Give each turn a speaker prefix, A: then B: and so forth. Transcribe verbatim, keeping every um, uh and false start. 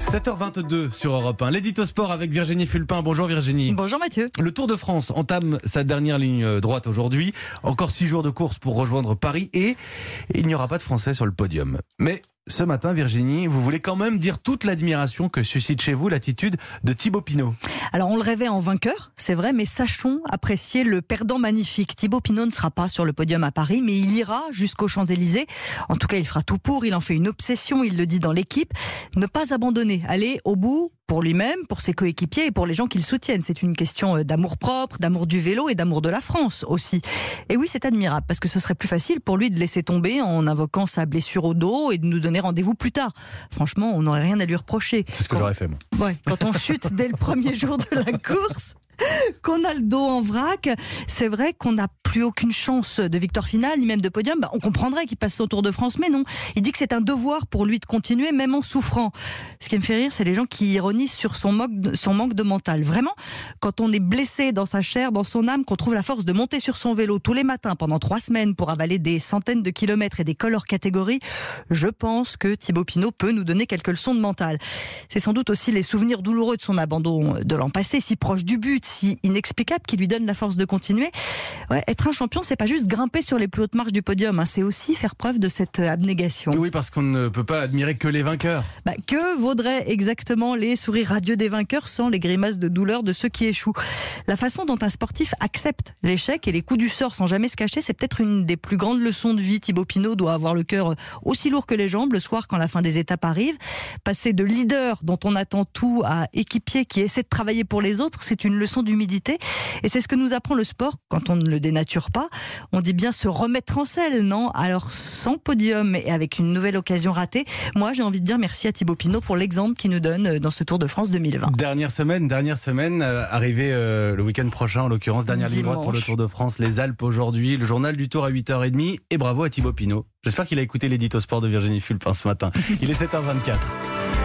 A: sept heures vingt-deux sur Europe un. L'édito sport avec Virginie Fulpin. Bonjour Virginie.
B: Bonjour Mathieu.
A: Le Tour de France entame sa dernière ligne droite aujourd'hui. Encore six jours de course pour rejoindre Paris et il n'y aura pas de Français sur le podium. Mais ce matin, Virginie, vous voulez quand même dire toute l'admiration que suscite chez vous l'attitude de Thibaut Pinot.
B: Alors on le rêvait en vainqueur, c'est vrai, mais sachons apprécier le perdant magnifique. Thibaut Pinot ne sera pas sur le podium à Paris, mais il ira jusqu'aux Champs-Élysées. En tout cas, il fera tout pour, il en fait une obsession, il le dit dans l'équipe. Ne pas abandonner, aller au bout pour lui-même, pour ses coéquipiers et pour les gens qui le soutiennent. C'est une question d'amour-propre, d'amour du vélo et d'amour de la France aussi. Et oui, c'est admirable, parce que ce serait plus facile pour lui de laisser tomber en invoquant sa blessure au dos et de nous donner rendez-vous plus tard. Franchement, on n'aurait rien à lui reprocher.
A: C'est ce que
B: quand...
A: j'aurais fait, moi.
B: Ouais, quand on chute dès le premier jour de la course, qu'on a le dos en vrac, c'est vrai qu'on n'a plus aucune chance de victoire finale, ni même de podium. Bah, on comprendrait qu'il passe son Tour de France, mais non. Il dit que c'est un devoir pour lui de continuer, même en souffrant. Ce qui me fait rire, c'est les gens qui ironisent sur son manque de, son manque de mental. Vraiment, quand on est blessé dans sa chair, dans son âme, qu'on trouve la force de monter sur son vélo tous les matins pendant trois semaines pour avaler des centaines de kilomètres et des cols hors catégorie, je pense que Thibaut Pinot peut nous donner quelques leçons de mental. C'est sans doute aussi les souvenirs douloureux de son abandon de l'an passé, si proche du but, si inexplicable, qui lui donne la force de continuer. Ouais, être un champion, c'est pas juste grimper sur les plus hautes marches du podium, hein, c'est aussi faire preuve de cette abnégation.
A: Oui, parce qu'on ne peut pas admirer que les vainqueurs.
B: Bah, que vaudraient exactement les sourires radieux des vainqueurs sans les grimaces de douleur de ceux qui échouent? La façon dont un sportif accepte l'échec et les coups du sort sans jamais se cacher, c'est peut-être une des plus grandes leçons de vie. Thibaut Pinot doit avoir le cœur aussi lourd que les jambes le soir quand la fin des étapes arrive. Passer de leader dont on attend tout à équipier qui essaie de travailler pour les autres, c'est une leçon d'humilité. Et c'est ce que nous apprend le sport quand on ne le dénature pas. On dit bien se remettre en selle, non? Alors sans podium et avec une nouvelle occasion ratée, moi j'ai envie de dire merci à Thibaut Pinot pour l'exemple qu'il nous donne dans ce Tour de France deux mille vingt.
A: Dernière semaine, dernière semaine, euh, arrivée euh, le week-end prochain en l'occurrence, dernière ligne droite pour le Tour de France, les Alpes aujourd'hui, le journal du Tour à huit heures trente et bravo à Thibaut Pinot. J'espère qu'il a écouté l'édito sport de Virginie Fulpin ce matin. Il est sept heures vingt-quatre.